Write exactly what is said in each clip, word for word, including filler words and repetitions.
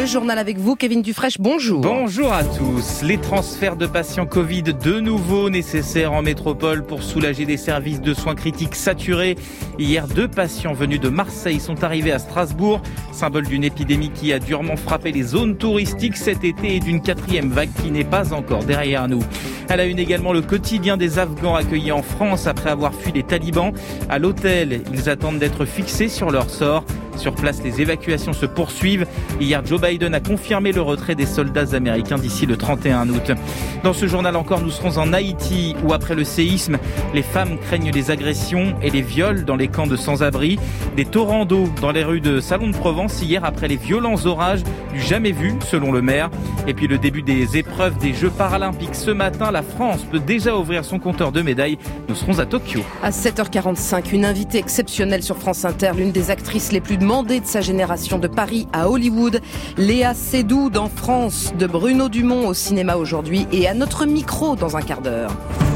Le journal avec vous, Kevin Dufraîche, bonjour. Bonjour à tous. Les transferts de patients Covid de nouveau nécessaires en métropole pour soulager des services de soins critiques saturés. Hier, deux patients venus de Marseille sont arrivés à Strasbourg, symbole d'une épidémie qui a durement frappé les zones touristiques cet été et d'une quatrième vague qui n'est pas encore derrière nous. À la une également, le quotidien des Afghans accueillis en France après avoir fui les talibans. À l'hôtel, ils attendent d'être fixés sur leur sort. Sur place, les évacuations se poursuivent. Hier, Joe Biden a confirmé le retrait des soldats américains d'ici le trente et un août. Dans ce journal encore, nous serons en Haïti où après le séisme, les femmes craignent les agressions et les viols dans les camps de sans-abri. Des torrents d'eau dans les rues de Salon de Provence hier après les violents orages du jamais vu selon le maire. Et puis le début des épreuves des Jeux paralympiques ce matin. La France peut déjà ouvrir son compteur de médailles. Nous serons à Tokyo. À sept heures quarante-cinq, une invitée exceptionnelle sur France Inter, l'une des actrices les plus demandées de sa génération, de Paris à Hollywood. Léa Seydoux dans France, de Bruno Dumont au cinéma aujourd'hui et à notre micro dans un quart d'heure.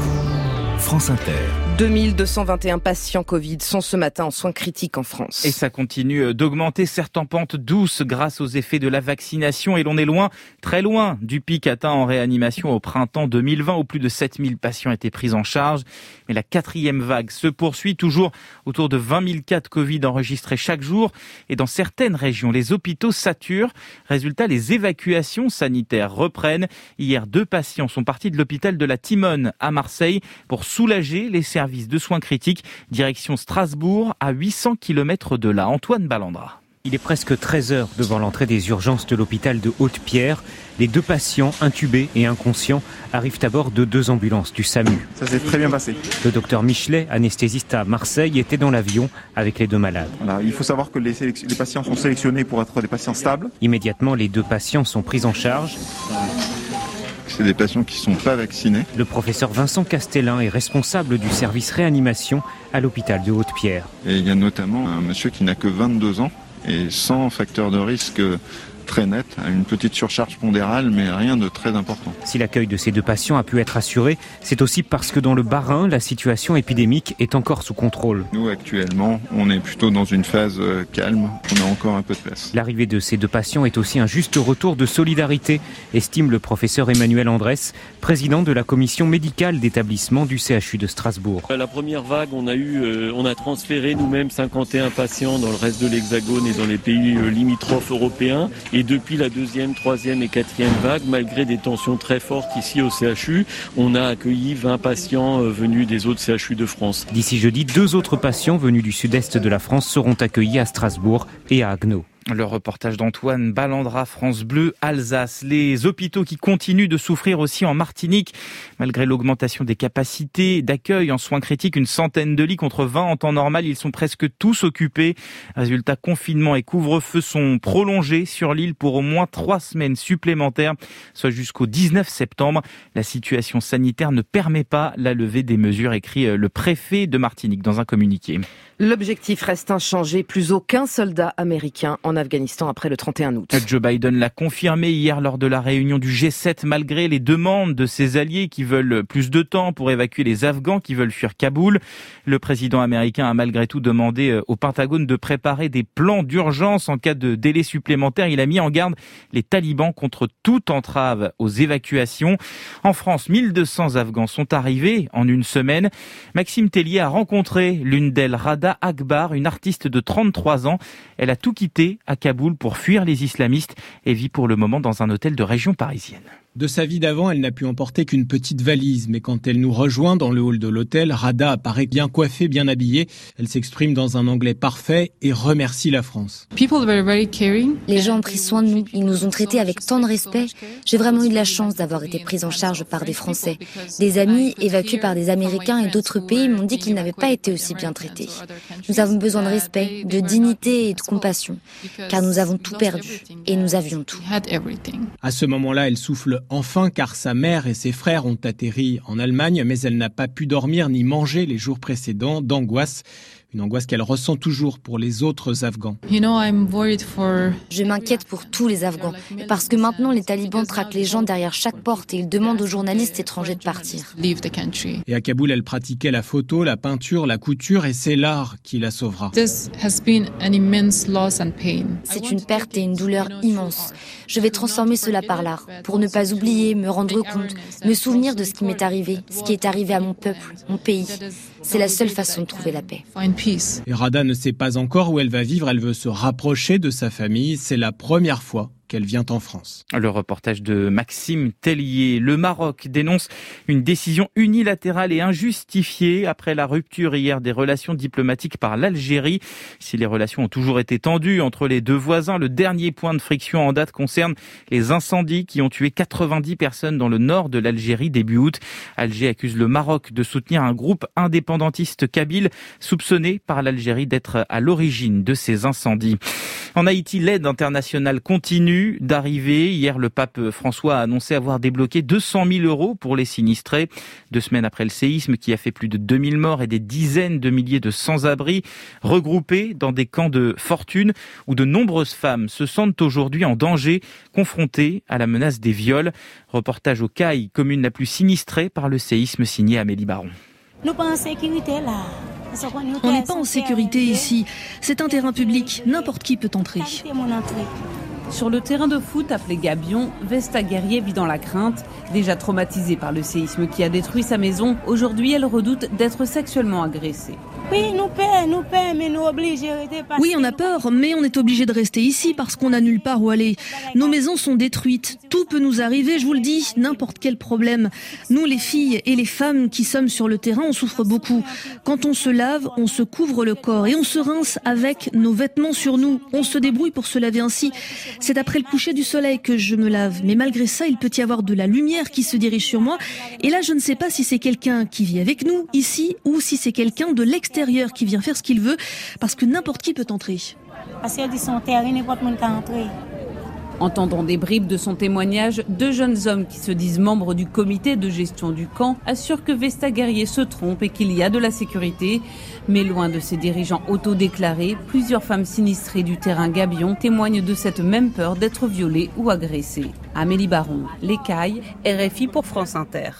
France Inter. deux mille deux cent vingt et un patients Covid sont ce matin en soins critiques en France. Et ça continue d'augmenter, certes en pente douce grâce aux effets de la vaccination. Et l'on est loin, très loin du pic atteint en réanimation au printemps deux mille vingt où plus de sept mille patients étaient pris en charge. Mais la quatrième vague se poursuit, toujours autour de vingt mille cas de Covid enregistrés chaque jour. Et dans certaines régions, les hôpitaux saturent. Résultat, les évacuations sanitaires reprennent. Hier, deux patients sont partis de l'hôpital de la Timone à Marseille pour soulager les services de soins critiques, direction Strasbourg, à huit cents kilomètres de là. Antoine Ballandra. Il est presque treize heures devant l'entrée des urgences de l'hôpital de Haute-Pierre. Les deux patients, intubés et inconscients, arrivent à bord de deux ambulances du SAMU. Ça s'est très bien passé. Le docteur Michelet, anesthésiste à Marseille, était dans l'avion avec les deux malades. Voilà, il faut savoir que les, sélection- les patients sont sélectionnés pour être des patients stables. Immédiatement, les deux patients sont pris en charge. C'est des patients qui ne sont pas vaccinés. Le professeur Vincent Castellin est responsable du service réanimation à l'hôpital de Haute-Pierre. Et il y a notamment un monsieur qui n'a que vingt-deux ans et sans facteur de risque très net, à une petite surcharge pondérale, mais rien de très important. Si l'accueil de ces deux patients a pu être assuré, c'est aussi parce que dans le Bas-Rhin, la situation épidémique est encore sous contrôle. Nous, actuellement, on est plutôt dans une phase calme. On a encore un peu de place. L'arrivée de ces deux patients est aussi un juste retour de solidarité, estime le professeur Emmanuel Andrès, président de la commission médicale d'établissement du C H U de Strasbourg. La première vague, on a eu, euh, on a transféré nous-mêmes cinquante et un patients dans le reste de l'Hexagone et dans les pays euh, limitrophes européens. Et depuis la deuxième, troisième et quatrième vague, malgré des tensions très fortes ici au C H U, on a accueilli vingt patients venus des autres C H U de France. D'ici jeudi, deux autres patients venus du sud-est de la France seront accueillis à Strasbourg et à Haguenau. Le reportage d'Antoine Ballandra, France Bleu, Alsace. Les hôpitaux qui continuent de souffrir aussi en Martinique. Malgré l'augmentation des capacités d'accueil en soins critiques, une centaine de lits contre vingt en temps normal, ils sont presque tous occupés. Résultat, confinement et couvre-feu sont prolongés sur l'île pour au moins trois semaines supplémentaires, soit jusqu'au dix-neuf septembre. La situation sanitaire ne permet pas la levée des mesures, écrit le préfet de Martinique dans un communiqué. L'objectif reste inchangé, plus aucun soldat américain en Afghanistan après le trente et un août. Joe Biden l'a confirmé hier lors de la réunion du G sept, malgré les demandes de ses alliés qui veulent plus de temps pour évacuer les Afghans qui veulent fuir Kaboul. Le président américain a malgré tout demandé au Pentagone de préparer des plans d'urgence en cas de délai supplémentaire. Il a mis en garde les talibans contre toute entrave aux évacuations. En France, mille deux cents Afghans sont arrivés en une semaine. Maxime Tellier a rencontré l'une d'elles, Rada Akbar, une artiste de trente-trois ans. Elle a tout quitté à Kaboul pour fuir les islamistes et vit pour le moment dans un hôtel de région parisienne. De sa vie d'avant, elle n'a pu emporter qu'une petite valise, mais quand elle nous rejoint dans le hall de l'hôtel, Rada apparaît bien coiffée, bien habillée. Elle s'exprime dans un anglais parfait et remercie la France. Les gens ont pris soin de nous, ils nous ont traités avec tant de respect. J'ai vraiment eu de la chance d'avoir été prise en charge par des Français. Des amis évacués par des Américains et d'autres pays m'ont dit qu'ils n'avaient pas été aussi bien traités. Nous avons besoin de respect, de dignité et de compassion, car nous avons tout perdu et nous avions tout. À ce moment-là, elle souffle enfin car sa mère et ses frères ont atterri en Allemagne, mais elle n'a pas pu dormir ni manger les jours précédents d'angoisse. Une angoisse qu'elle ressent toujours pour les autres Afghans. Je m'inquiète pour tous les Afghans, parce que maintenant les talibans traquent les gens derrière chaque porte et ils demandent aux journalistes étrangers de partir. Et à Kaboul, elle pratiquait la photo, la peinture, la couture et c'est l'art qui la sauvera. C'est une perte et une douleur immense. Je vais transformer cela par l'art, pour ne pas oublier, me rendre compte, me souvenir de ce qui m'est arrivé, ce qui est arrivé à mon peuple, mon pays. C'est la seule façon de trouver la paix. Et Rada ne sait pas encore où elle va vivre, elle veut se rapprocher de sa famille. C'est la première fois qu'elle vient en France. Le reportage de Maxime Tellier. Le Maroc dénonce une décision unilatérale et injustifiée après la rupture hier des relations diplomatiques par l'Algérie. Si les relations ont toujours été tendues entre les deux voisins, le dernier point de friction en date concerne les incendies qui ont tué quatre-vingt-dix personnes dans le nord de l'Algérie début août. Alger accuse le Maroc de soutenir un groupe indépendantiste kabyle soupçonné par l'Algérie d'être à l'origine de ces incendies. En Haïti, l'aide internationale continue d'arriver. Hier, le pape François a annoncé avoir débloqué deux cent mille euros pour les sinistrés. Deux semaines après le séisme qui a fait plus de deux mille morts et des dizaines de milliers de sans-abri regroupés dans des camps de fortune où de nombreuses femmes se sentent aujourd'hui en danger, confrontées à la menace des viols. Reportage au Caille, commune la plus sinistrée par le séisme, signé Amélie Baron. Nous pas en sécurité là. On n'est pas en sécurité ici. C'est un terrain public. N'importe qui peut entrer. Sur le terrain de foot appelé Gabion, Vesta Guerrier vit dans la crainte. Déjà traumatisée par le séisme qui a détruit sa maison, aujourd'hui elle redoute d'être sexuellement agressée. Oui, nous paie, nous paie, mais nous obligés de rester. Oui, on a peur, mais on est obligé de rester ici parce qu'on n'a nulle part où aller. Nos maisons sont détruites. Tout peut nous arriver, je vous le dis, n'importe quel problème. Nous, les filles et les femmes qui sommes sur le terrain, on souffre beaucoup. Quand on se lave, on se couvre le corps et on se rince avec nos vêtements sur nous. On se débrouille pour se laver ainsi. C'est après le coucher du soleil que je me lave. Mais malgré ça, il peut y avoir de la lumière qui se dirige sur moi. Et là, je ne sais pas si c'est quelqu'un qui vit avec nous, ici, ou si c'est quelqu'un de l'extérieur qui vient faire ce qu'il veut, parce que n'importe qui peut entrer. Parce qu'elle dit son terrain, n'importe qui peut entrer. Entendant des bribes de son témoignage, deux jeunes hommes qui se disent membres du comité de gestion du camp assurent que Vesta Guerrier se trompe et qu'il y a de la sécurité. Mais loin de ces dirigeants autodéclarés, plusieurs femmes sinistrées du terrain Gabion témoignent de cette même peur d'être violées ou agressées. Amélie Baron, Les Cailles, R F I pour France Inter.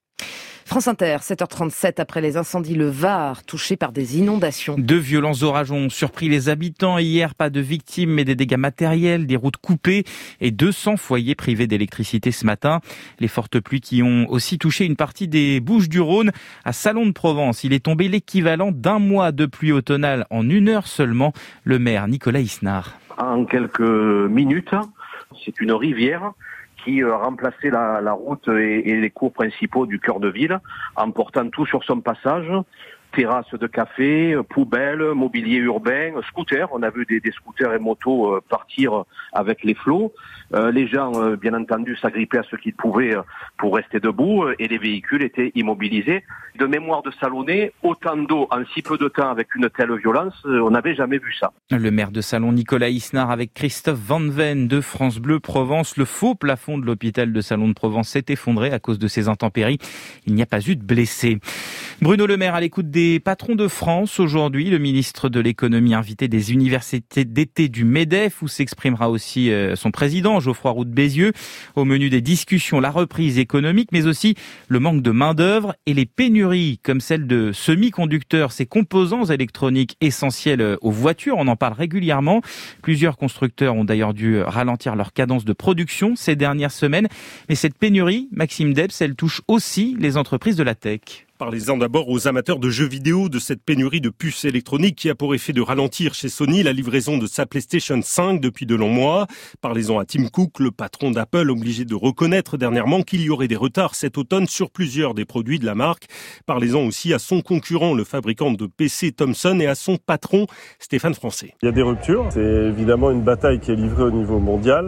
France Inter, sept heures trente-sept après les incendies, le Var touché par des inondations. De violents orages ont surpris les habitants. Hier, pas de victimes, mais des dégâts matériels, des routes coupées et deux cents foyers privés d'électricité ce matin. Les fortes pluies qui ont aussi touché une partie des Bouches-du-Rhône. À Salon-de-Provence, il est tombé l'équivalent d'un mois de pluie automnale en une heure seulement. Le maire Nicolas Isnard. En quelques minutes, c'est une rivière qui euh, remplaçait la, la route et, et les cours principaux du cœur de ville, emportant tout sur son passage. Terrasses de café, poubelles, mobilier urbain, scooters. On a vu des, des scooters et motos euh, partir avec les flots. Euh, les gens, euh, bien entendu, s'agrippaient à ce qu'ils pouvaient euh, pour rester debout euh, et les véhicules étaient immobilisés. De mémoire de Salonnais, autant d'eau en si peu de temps avec une telle violence, euh, on n'avait jamais vu ça. Le maire de Salon, Nicolas Isnard, avec Christophe Van Ven de France Bleu Provence. Le faux plafond de l'hôpital de Salon de Provence s'est effondré à cause de ces intempéries. Il n'y a pas eu de blessés. Bruno Le Maire à l'écoute des patrons de France. Aujourd'hui, le ministre de l'économie invité des universités d'été du MEDEF, où s'exprimera aussi son président, Geoffroy Roux de Bézieux. Au menu des discussions, la reprise économique, mais aussi le manque de main-d'œuvre et les pénuries, comme celle de semi-conducteurs, ces composants électroniques essentiels aux voitures. On en parle régulièrement. Plusieurs constructeurs ont d'ailleurs dû ralentir leur cadence de production ces dernières semaines. Mais cette pénurie, Maxime Debs, elle touche aussi les entreprises de la tech. Parlez-en d'abord aux amateurs de jeux vidéo de cette pénurie de puces électroniques qui a pour effet de ralentir chez Sony la livraison de sa PlayStation cinq depuis de longs mois. Parlez-en à Tim Cook, le patron d'Apple, obligé de reconnaître dernièrement qu'il y aurait des retards cet automne sur plusieurs des produits de la marque. Parlez-en aussi à son concurrent, le fabricant de P C Thomson, et à son patron, Stéphane Francet. Il y a des ruptures, c'est évidemment une bataille qui est livrée au niveau mondial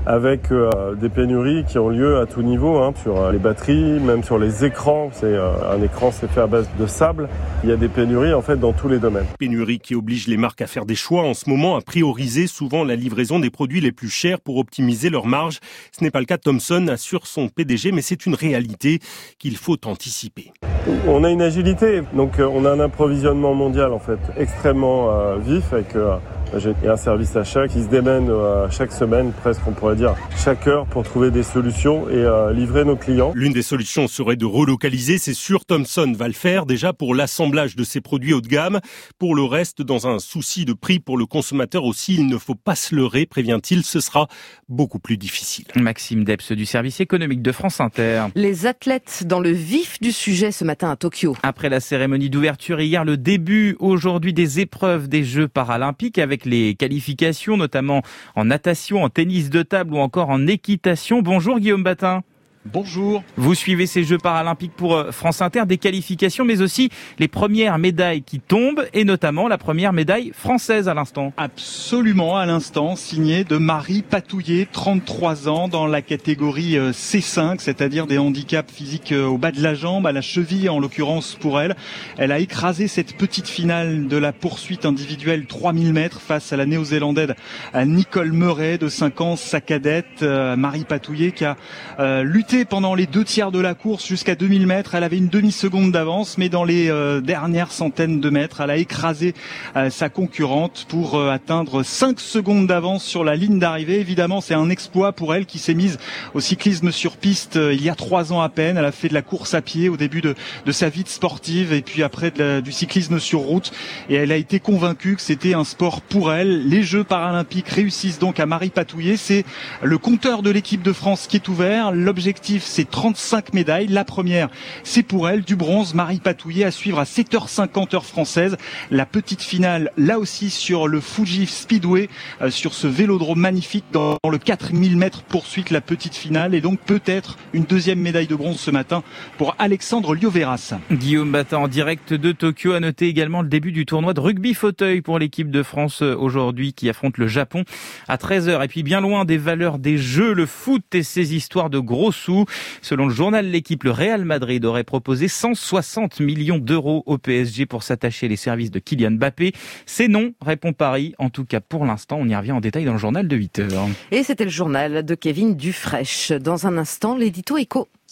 avec euh, des pénuries qui ont lieu à tout niveau, hein, sur euh, les batteries, même sur les écrans. C'est euh, un écran, c'est fait à base de sable. Il y a des pénuries en fait dans tous les domaines. Pénuries qui obligent les marques à faire des choix en ce moment, à prioriser souvent la livraison des produits les plus chers pour optimiser leur marge. Ce n'est pas le cas de Thomson, assure son P D G, mais c'est une réalité qu'il faut anticiper. On a une agilité, donc euh, on a un approvisionnement mondial en fait extrêmement euh, vif avec euh, j'ai un service achat qui se démène euh, chaque semaine, presque on pourrait dire chaque heure, pour trouver des solutions et euh, livrer nos clients. L'une des solutions serait de relocaliser, c'est sûr, Thomson va le faire déjà pour l'assemblage de ses produits haut de gamme. Pour le reste, dans un souci de prix pour le consommateur aussi, il ne faut pas se leurrer, prévient-il, ce sera beaucoup plus difficile. Maxime Debs du service économique de France Inter. Les athlètes dans le vif du sujet ce matin à Tokyo. Après la cérémonie d'ouverture hier, le début aujourd'hui des épreuves des Jeux paralympiques avec les qualifications, notamment en natation, en tennis de table ou encore en équitation. Bonjour Guillaume Batin. Bonjour. Vous suivez ces Jeux paralympiques pour France Inter, des qualifications, mais aussi les premières médailles qui tombent, et notamment la première médaille française à l'instant. Absolument, à l'instant, signée de Marie Patouillet, trente-trois ans, dans la catégorie C cinq, c'est-à-dire des handicaps physiques au bas de la jambe, à la cheville en l'occurrence pour elle. Elle a écrasé cette petite finale de la poursuite individuelle trois mille mètres face à la néo-zélandaise à Nicole Murray de cinq ans, sa cadette. Marie Patouillet qui a euh, lutté pendant les deux tiers de la course jusqu'à deux mille mètres. Elle avait une demi-seconde d'avance, mais dans les euh, dernières centaines de mètres, elle a écrasé euh, sa concurrente pour euh, atteindre cinq secondes d'avance sur la ligne d'arrivée. Évidemment, c'est un exploit pour elle qui s'est mise au cyclisme sur piste euh, il y a trois ans à peine. Elle a fait de la course à pied au début de, de sa vie de sportive et puis après de la, du cyclisme sur route. Et elle a été convaincue que c'était un sport pour elle. Les Jeux paralympiques réussissent donc à Marie Patouillet. C'est le compteur de l'équipe de France qui est ouvert. L'objectif, c'est trente-cinq médailles. La première, c'est pour elle du bronze. Marie Patouillet à suivre à sept heures cinquante heure française. La petite finale, là aussi sur le Fuji Speedway, euh, sur ce vélodrome magnifique dans le quatre mille mètres poursuite, la petite finale. Et donc peut-être une deuxième médaille de bronze ce matin pour Alexandre Lioveras. Guillaume Batin en direct de Tokyo. À noter également le début du tournoi de rugby fauteuil pour l'équipe de France aujourd'hui qui affronte le Japon à treize heures. Et puis bien loin des valeurs des jeux, le foot et ses histoires de gros sous. Selon le journal L'Équipe, le Real Madrid aurait proposé cent soixante millions d'euros au P S G pour s'attacher les services de Kylian Mbappé. C'est non, répond Paris. En tout cas, pour l'instant, on y revient en détail dans le journal de huit heures. Et c'était le journal de Kevin Dufraîche. Dans un instant, l'édito éco.